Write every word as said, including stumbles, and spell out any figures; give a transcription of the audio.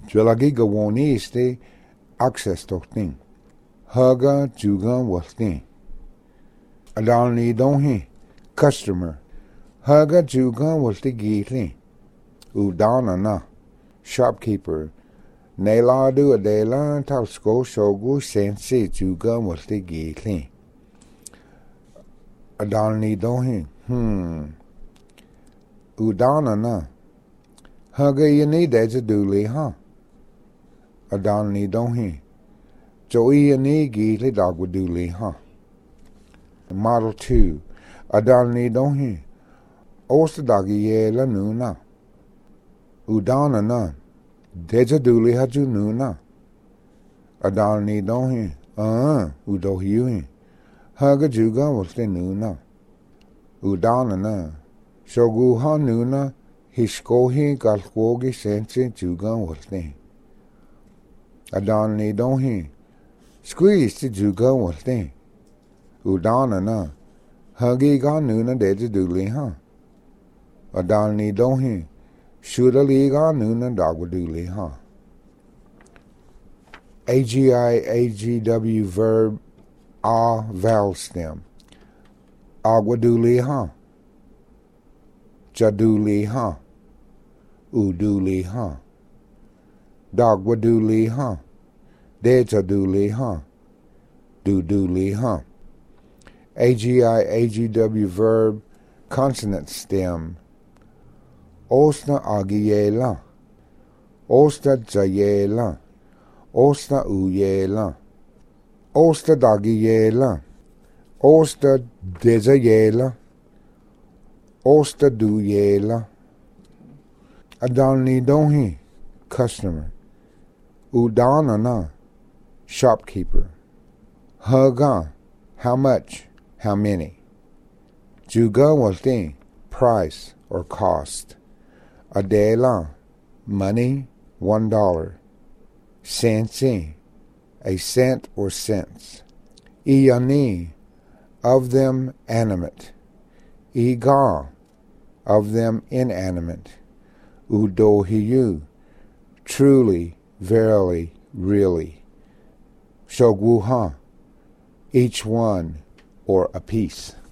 Jalagiga woniste access tochting. Haga jugan wasting. Adalni donhi. Customer. Haga jugan was the geeting. Udana na. Shopkeeper. Nela do a dela talsko shogu sensi jugan was the geeting. Adalni donhi. Hmm. Udana na. Haga you need that's a dooley, huh? Adalni donhi. Joey you need geely dog with dooley, huh? Model two. Adalni donhi. Osta doggy ye la nuna. Udana na. Deja dooley haju nuna. Adalni donhi. Uh, udohiuhi. Haga juga was the nuna. Udana na. Shogu ha nuna. Hiskohi galkogi sense juga was the. Adalni donhi. Squeeze the juga was the. Udana na. Huggy ga nuna deja dooley, huh? Adalni donhi. Shoulda liga nuna dogwa dooley, huh? A G I A G W verb a vowel stem. Agwa dooley, huh? Jadooley, huh? Udooley, huh? Dogwa dooley, huh? Deja dooley, huh? Doodooley, huh? A G I A G W verb consonant stem. Osna agiyela. Osta jayela. Osta uyela. Osta dagiyela. Osta dezayela. Osta duyela. Adalni donhi. Customer. Udana na. Shopkeeper. Haga. How much? How many? Juga was the price or cost. Adela, money, one dollar. Sensi, a cent or cents. Iyani, of them animate. Iga, of them inanimate. Udohiyu, truly, verily, really. Shogwuha, each one or a piece.